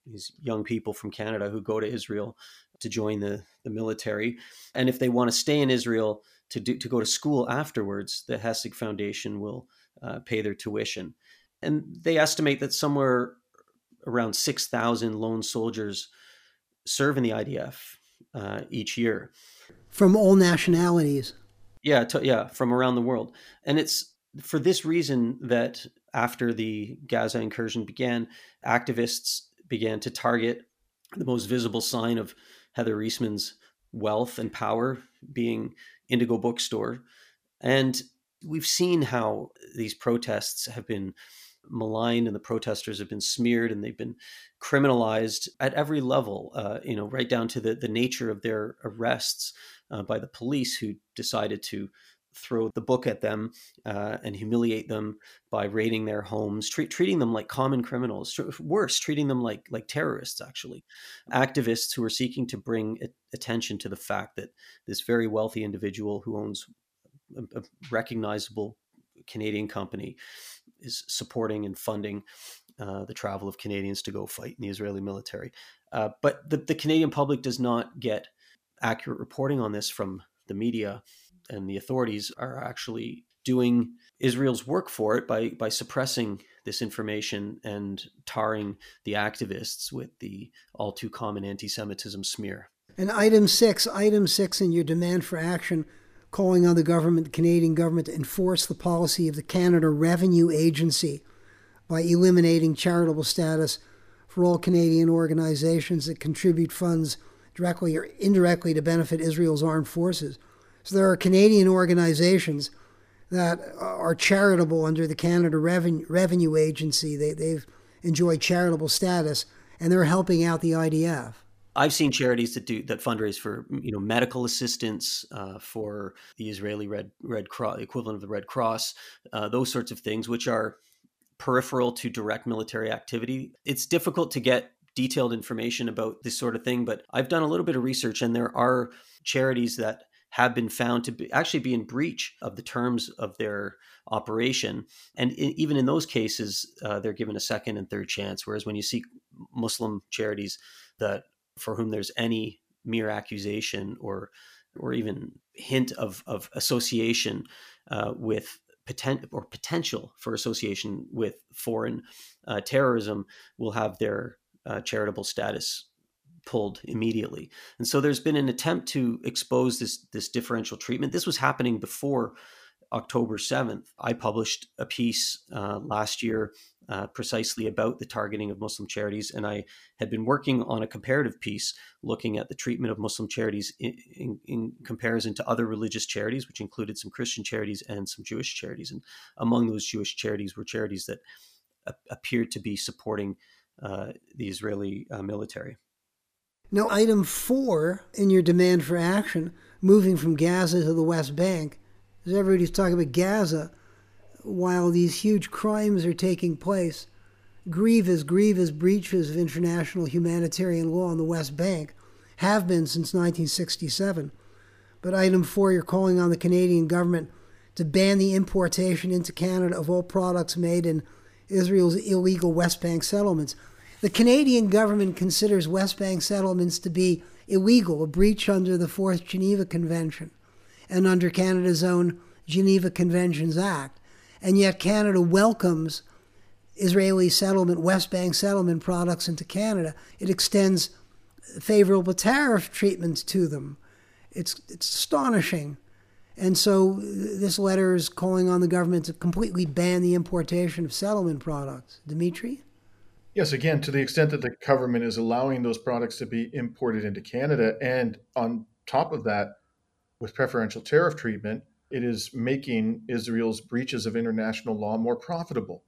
these young people from Canada who go to Israel to join the, the military. And if they want to stay in Israel to do, to go to school afterwards, the Hesig Foundation will uh, pay their tuition. And they estimate that somewhere around six thousand lone soldiers serve in the I D F uh, each year. From all nationalities. Yeah, to, yeah, from around the world. And it's for this reason that after the Gaza incursion began, activists began to target the most visible sign of Heather Reisman's wealth and power, being Indigo Bookstore. And we've seen how these protests have been maligned and the protesters have been smeared and they've been criminalized at every level, uh, you know, right down to the, the nature of their arrests uh, by the police, who decided to throw the book at them uh, and humiliate them by raiding their homes, treat, treating them like common criminals, worse, treating them like like terrorists, actually. Activists who are seeking to bring attention to the fact that this very wealthy individual who owns a, a recognizable Canadian company is supporting and funding uh, the travel of Canadians to go fight in the Israeli military. Uh, but the, the Canadian public does not get accurate reporting on this from the media, and the authorities are actually doing Israel's work for it by by suppressing this information and tarring the activists with the all too common anti-Semitism smear. And item six, item six in your demand for action, calling on the government, the Canadian government, to enforce the policy of the Canada Revenue Agency by eliminating charitable status for all Canadian organizations that contribute funds directly or indirectly to benefit Israel's armed forces. So there are Canadian organizations that are charitable under the Canada Revenue, Revenue Agency. They, they've enjoyed charitable status, and they're helping out the I D F. I've seen charities that do that fundraise for, you know, medical assistance uh, for the Israeli Red Red Cross, equivalent of the Red Cross, uh, those sorts of things, which are peripheral to direct military activity. It's difficult to get detailed information about this sort of thing, but I've done a little bit of research, and there are charities that have been found to be, actually be in breach of the terms of their operation. And in, even in those cases, uh, they're given a second and third chance. Whereas when you see Muslim charities that for whom there's any mere accusation or or even hint of, of association uh, with potent, or potential for association with foreign uh, terrorism, will have their uh, charitable status pulled immediately. And so there's been an attempt to expose this this differential treatment. This was happening before October seventh. I published a piece uh, last year uh, precisely about the targeting of Muslim charities, and I had been working on a comparative piece looking at the treatment of Muslim charities in, in, in comparison to other religious charities, which included some Christian charities and some Jewish charities. And among those Jewish charities were charities that a- appeared to be supporting uh, the Israeli uh, military. Now, item four in your demand for action, moving from Gaza to the West Bank, is everybody's talking about Gaza while these huge crimes are taking place. Grievous, grievous breaches of international humanitarian law on the West Bank have been since nineteen sixty-seven. But item four, you're calling on the Canadian government to ban the importation into Canada of all products made in Israel's illegal West Bank settlements. The Canadian government considers West Bank settlements to be illegal, a breach under the Fourth Geneva Convention and under Canada's own Geneva Conventions Act. And yet Canada welcomes Israeli settlement, West Bank settlement products into Canada. It extends favorable tariff treatment to them. It's, it's astonishing. And so this letter is calling on the government to completely ban the importation of settlement products. Dimitri? Yes, again, to the extent that the government is allowing those products to be imported into Canada, and on top of that, with preferential tariff treatment, it is making Israel's breaches of international law more profitable.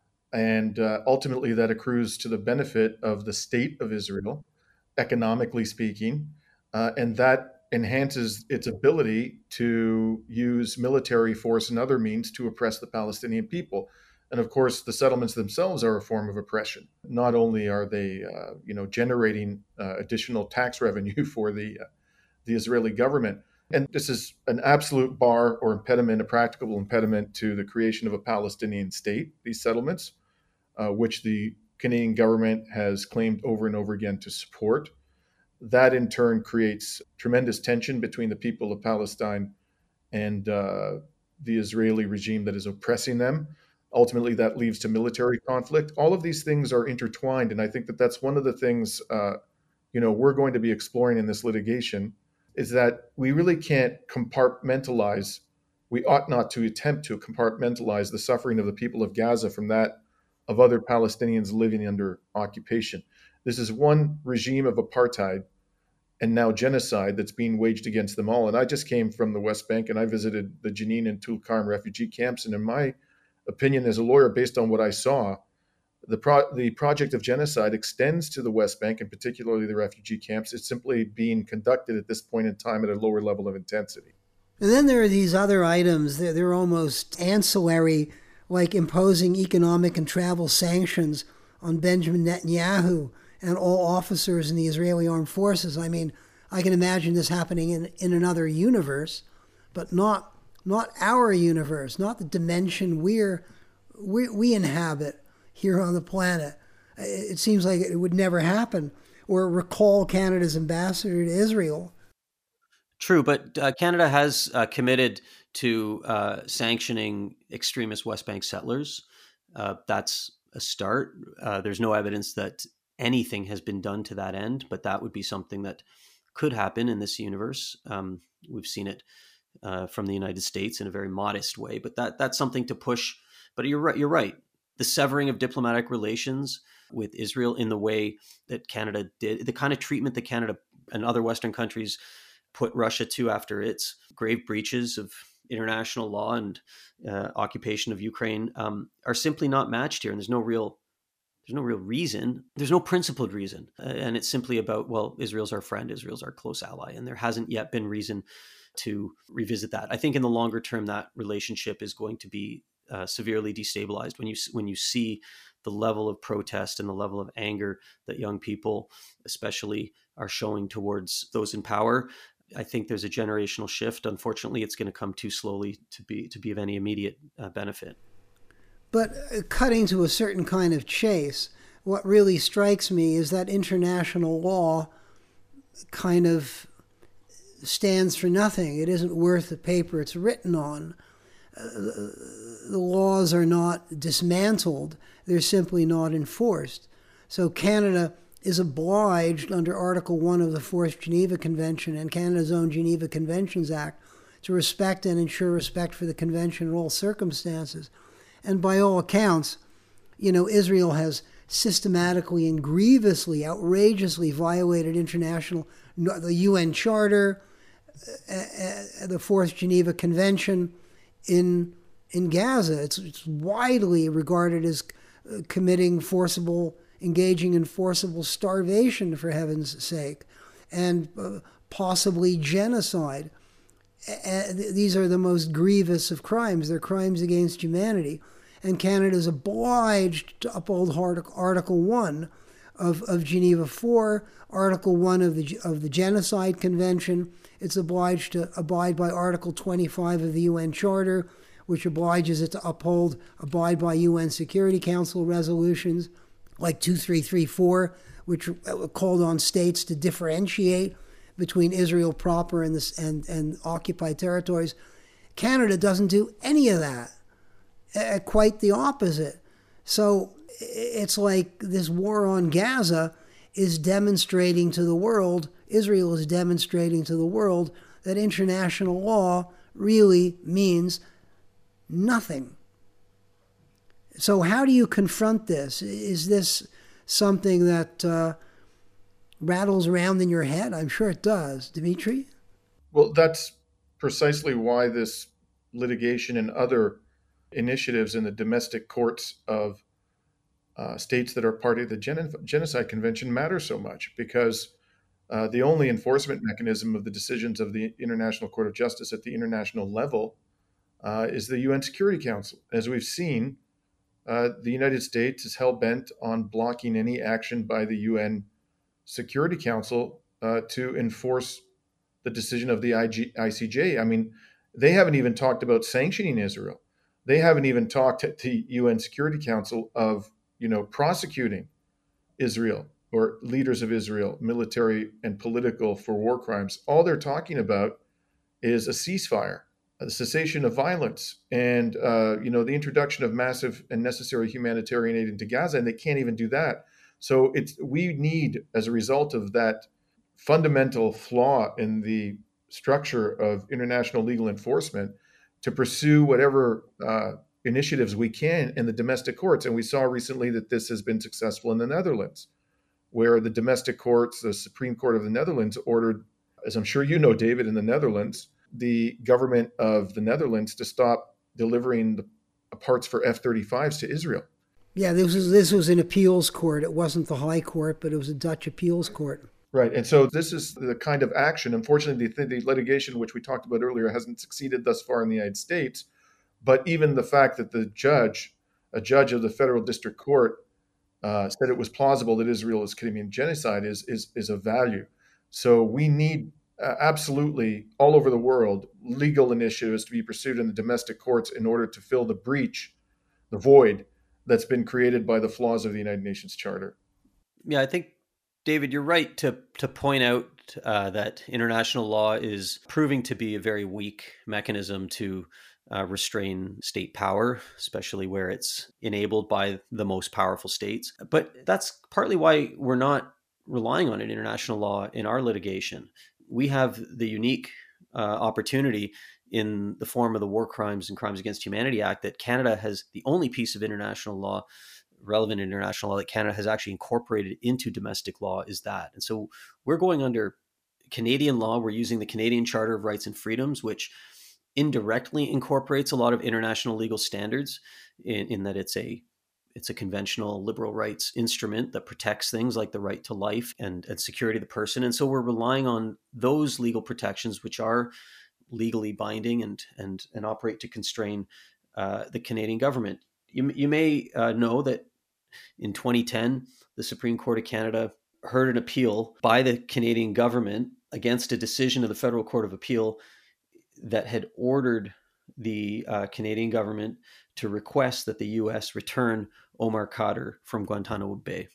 And uh, ultimately, that accrues to the benefit of the state of Israel, economically speaking, uh, and that enhances its ability to use military force and other means to oppress the Palestinian people. And of course, the settlements themselves are a form of oppression. Not only are they, uh, you know, generating uh, additional tax revenue for the uh, the Israeli government, and this is an absolute bar or impediment, a practicable impediment to the creation of a Palestinian state. These settlements, uh, which the Canadian government has claimed over and over again to support. That in turn creates tremendous tension between the people of Palestine and uh, the Israeli regime that is oppressing them. Ultimately, that leads to military conflict. All of these things are intertwined, and I think that that's one of the things uh, you know we're going to be exploring in this litigation, is that we really can't compartmentalize. We ought not to attempt to compartmentalize the suffering of the people of Gaza from that of other Palestinians living under occupation. This is one regime of apartheid and now genocide that's being waged against them all. And I just came from the West Bank and I visited the Jenin and Tulkarm refugee camps. And in my opinion as a lawyer, based on what I saw, the, pro- the project of genocide extends to the West Bank and particularly the refugee camps. It's simply being conducted at this point in time at a lower level of intensity. And then there are these other items. They're, they're almost ancillary, like imposing economic and travel sanctions on Benjamin Netanyahu and all officers in the Israeli armed forces. I mean, I can imagine this happening in, in another universe, but not not our universe, not the dimension we're, we we inhabit here on the planet. It seems like it would never happen. Or recall Canada's ambassador to Israel. True, but uh, Canada has uh, committed to uh, sanctioning extremist West Bank settlers. Uh, that's a start. Uh, there's no evidence that anything has been done to that end, but that would be something that could happen in this universe. Um, we've seen it uh, from the United States in a very modest way, but that that's something to push. But you're right. You're right. The severing of diplomatic relations with Israel in the way that Canada did, the kind of treatment that Canada and other Western countries put Russia to after its grave breaches of international law and uh, occupation of Ukraine, um, are simply not matched here. And there's no real There's no real reason. There's no principled reason. Uh, and it's simply about, well, Israel's our friend, Israel's our close ally. And there hasn't yet been reason to revisit that. I think in the longer term, that relationship is going to be uh, severely destabilized when you when you see the level of protest and the level of anger that young people especially are showing towards those in power. I think there's a generational shift. Unfortunately, it's going to come too slowly to be to be of any immediate uh, benefit. But cutting to a certain kind of chase, what really strikes me is that international law kind of stands for nothing. It isn't worth the paper it's written on. Uh, the laws are not dismantled. They're simply not enforced. So Canada is obliged under Article one of the Fourth Geneva Convention and Canada's own Geneva Conventions Act to respect and ensure respect for the convention in all circumstances. And by all accounts, you know, Israel has systematically and grievously, outrageously violated international, the U N Charter, uh, the Fourth Geneva Convention in in Gaza. It's, it's widely regarded as committing forcible, engaging in forcible starvation, for heaven's sake, and uh, possibly genocide. Uh, these are the most grievous of crimes. They're crimes against humanity. And Canada is obliged to uphold Article one of, of Geneva four, Article one of the of the Genocide Convention. It's obliged to abide by Article twenty-five of the U N Charter, which obliges it to uphold, abide by U N Security Council resolutions like two three three four, which called on states to differentiate between Israel proper and, this, and, and occupied territories. Canada doesn't do any of that. Uh, quite the opposite. So it's like this war on Gaza is demonstrating to the world, Israel is demonstrating to the world that international law really means nothing. So how do you confront this? Is this something that uh, rattles around in your head? I'm sure it does. Dimitri? Well, that's precisely why this litigation and other initiatives in the domestic courts of uh, states that are part of the Gen- Genocide Convention matter so much, because uh, the only enforcement mechanism of the decisions of the International Court of Justice at the international level uh, is the U N Security Council. As we've seen, uh, the United States is hell-bent on blocking any action by the U N Security Council uh, to enforce the decision of the I G- I C J. I mean, they haven't even talked about sanctioning Israel. They haven't even talked to the U N Security Council of, you know, prosecuting Israel or leaders of Israel, military and political, for war crimes. All they're talking about is a ceasefire, a cessation of violence, and uh, you know the introduction of massive and necessary humanitarian aid into Gaza, and they can't even do that. So it's we need, as a result of that fundamental flaw in the structure of international legal enforcement, to pursue whatever uh, initiatives we can in the domestic courts. And we saw recently that this has been successful in the Netherlands, where the domestic courts, the Supreme Court of the Netherlands, ordered, as I'm sure you know, David, in the Netherlands, the government of the Netherlands to stop delivering the parts for F thirty-fives to Israel. Yeah, this was this was an appeals court. It wasn't the High Court, but it was a Dutch appeals court. Right. And so this is the kind of action. Unfortunately, the, the litigation, which we talked about earlier, hasn't succeeded thus far in the United States. But even the fact that the judge, a judge of the federal district court, uh, said it was plausible that Israel is committing genocide is, is, is of value. So we need uh, absolutely all over the world legal initiatives to be pursued in the domestic courts in order to fill the breach, the void that's been created by the flaws of the United Nations Charter. Yeah, I think, David, you're right to to point out uh, that international law is proving to be a very weak mechanism to uh, restrain state power, especially where it's enabled by the most powerful states. But that's partly why we're not relying on an international law in our litigation. We have the unique uh, opportunity in the form of the War Crimes and Crimes Against Humanity Act that Canada has the only piece of international law, relevant international law, that Canada has actually incorporated into domestic law is that. And so we're going under Canadian law. We're using the Canadian Charter of Rights and Freedoms, which indirectly incorporates a lot of international legal standards in, in that it's a it's a conventional liberal rights instrument that protects things like the right to life and, and security of the person. And so we're relying on those legal protections, which are legally binding and and and operate to constrain uh, the Canadian government. You, you may uh, know that in twenty ten, the Supreme Court of Canada heard an appeal by the Canadian government against a decision of the Federal Court of Appeal that had ordered the uh, Canadian government to request that the U S return Omar Khadr from Guantanamo Bay.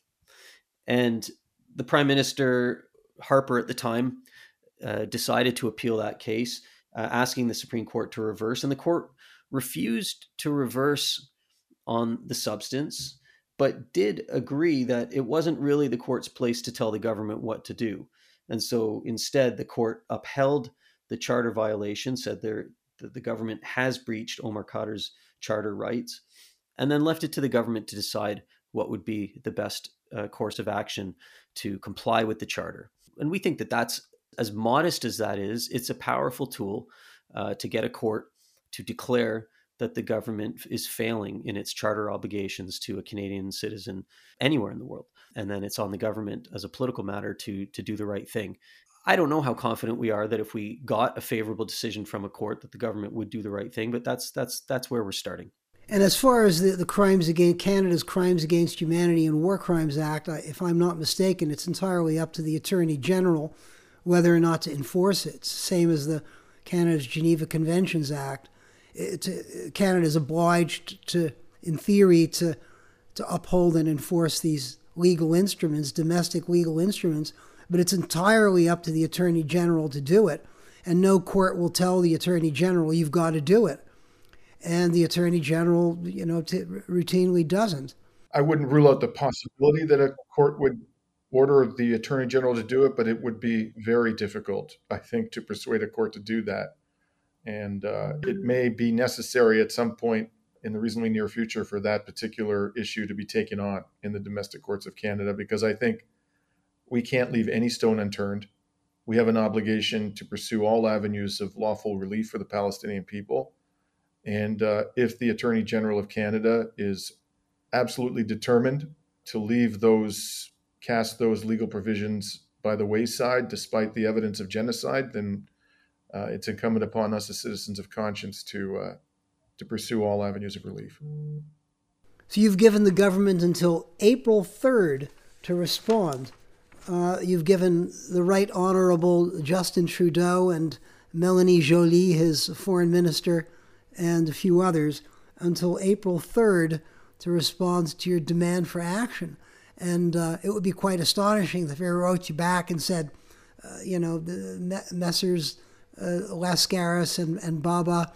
And the Prime Minister, Harper at the time, uh, decided to appeal that case, uh, asking the Supreme Court to reverse. And the court refused to reverse on the substance, but did agree that it wasn't really the court's place to tell the government what to do. And so instead, the court upheld the charter violation, said there, that the government has breached Omar Khadr's charter rights, and then left it to the government to decide what would be the best uh, course of action to comply with the charter. And we think that that's, as modest as that is, it's a powerful tool uh, to get a court to declare that the government is failing in its charter obligations to a Canadian citizen anywhere in the world. And then it's on the government as a political matter to, to do the right thing. I don't know how confident we are that if we got a favorable decision from a court that the government would do the right thing, but that's that's that's where we're starting. And as far as the, the crimes against Canada's Crimes Against Humanity and War Crimes Act, if I'm not mistaken, it's entirely up to the Attorney General whether or not to enforce it. It's the same as the Canada's Geneva Conventions Act. It's, Canada is obliged to, in theory, to to uphold and enforce these legal instruments, domestic legal instruments, but it's entirely up to the Attorney General to do it. And no court will tell the Attorney General, you've got to do it. And the Attorney General, you know, t- routinely doesn't. I wouldn't rule out the possibility that a court would order the Attorney General to do it, but it would be very difficult, I think, to persuade a court to do that. And uh, it may be necessary at some point in the reasonably near future for that particular issue to be taken on in the domestic courts of Canada, because I think we can't leave any stone unturned. We have an obligation to pursue all avenues of lawful relief for the Palestinian people. And uh, if the Attorney General of Canada is absolutely determined to leave those, cast those legal provisions by the wayside, despite the evidence of genocide, then uh, it's incumbent upon us as citizens of conscience to uh, to pursue all avenues of relief. So you've given the government until April third to respond. Uh, you've given the Right Honorable Justin Trudeau and Melanie Joly, his foreign minister, and a few others, until April third to respond to your demand for action. And uh, it would be quite astonishing if they wrote you back and said, uh, you know, the Messrs. Uh, Lascaris and, and Baba,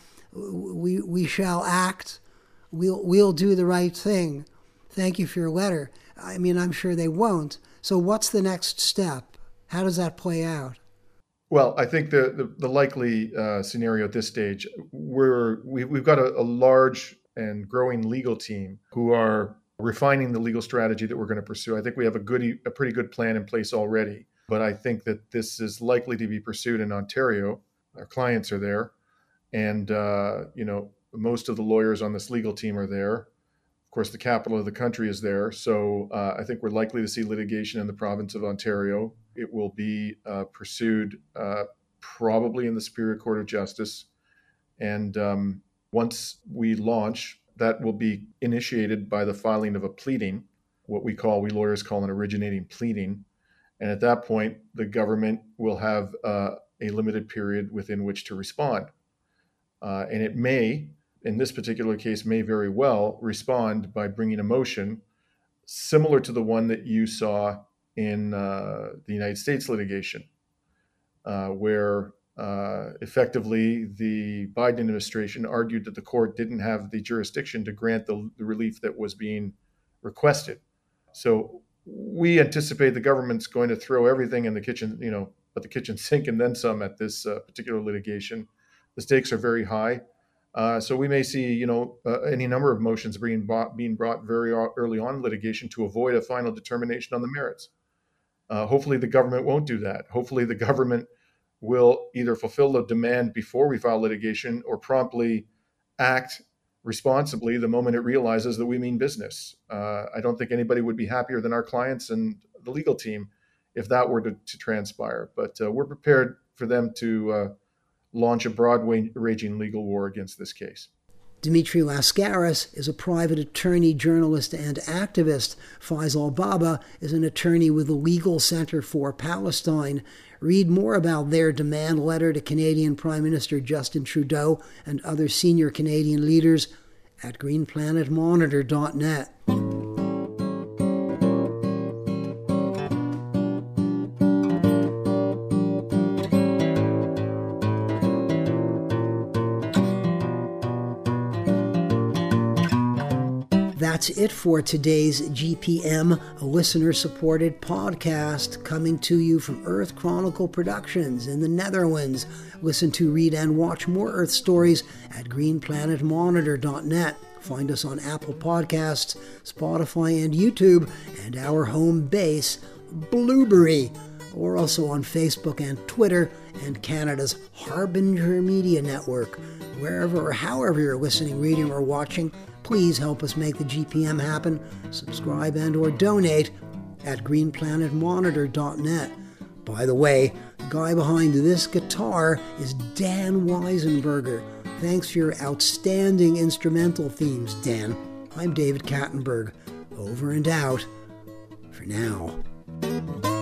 we we shall act. We'll we'll do the right thing. Thank you for your letter. I mean, I'm sure they won't. So what's the next step? How does that play out? Well, I think the the, the likely uh, scenario at this stage, we're we, we've got a, a large and growing legal team who are refining the legal strategy that we're going to pursue. I think we have a good, a pretty good plan in place already, but I think that this is likely to be pursued in Ontario. Our clients are there, and uh, you know, most of the lawyers on this legal team are there. Of course, the capital of the country is there, so uh, I think we're likely to see litigation in the province of Ontario. It will be uh, pursued uh, probably in the Superior Court of Justice, and um, once we launch, that will be initiated by the filing of a pleading, what we call, we lawyers call an originating pleading. And at that point, the government will have uh, a limited period within which to respond. Uh, and it may, in this particular case, may very well respond by bringing a motion similar to the one that you saw in uh, the United States litigation, uh, where Uh, effectively, the Biden administration argued that the court didn't have the jurisdiction to grant the, the relief that was being requested. So we anticipate the government's going to throw everything in the kitchen, you know, but the kitchen sink and then some at this uh, particular litigation. The stakes are very high. Uh, so we may see, you know, uh, any number of motions being brought, being brought very early on in litigation to avoid a final determination on the merits. Uh, hopefully the government won't do that. Hopefully the government will either fulfill the demand before we file litigation or promptly act responsibly the moment it realizes that we mean business. Uh, I don't think anybody would be happier than our clients and the legal team if that were to, to transpire. But uh, we're prepared for them to uh, launch a broad-ranging legal war against this case. Dimitri Lascaris is a private attorney, journalist, and activist. Faisal Baba is an attorney with the Legal Center for Palestine. Read more about their demand letter to Canadian Prime Minister Justin Trudeau and other senior Canadian leaders at green planet monitor dot net. That's it for today's G P M, a listener-supported podcast coming to you from Earth Chronicle Productions in the Netherlands. Listen to, read, and watch more Earth stories at green planet monitor dot net. Find us on Apple Podcasts, Spotify, and YouTube, and our home base, Blueberry. We're also on Facebook and Twitter, and Canada's Harbinger Media Network. Wherever or however you're listening, reading, or watching, please help us make the G P M happen. Subscribe and or donate at green planet monitor dot net. By the way, the guy behind this guitar is Dan Weisenberger. Thanks for your outstanding instrumental themes, Dan. I'm David Kattenberg. Over and out for now.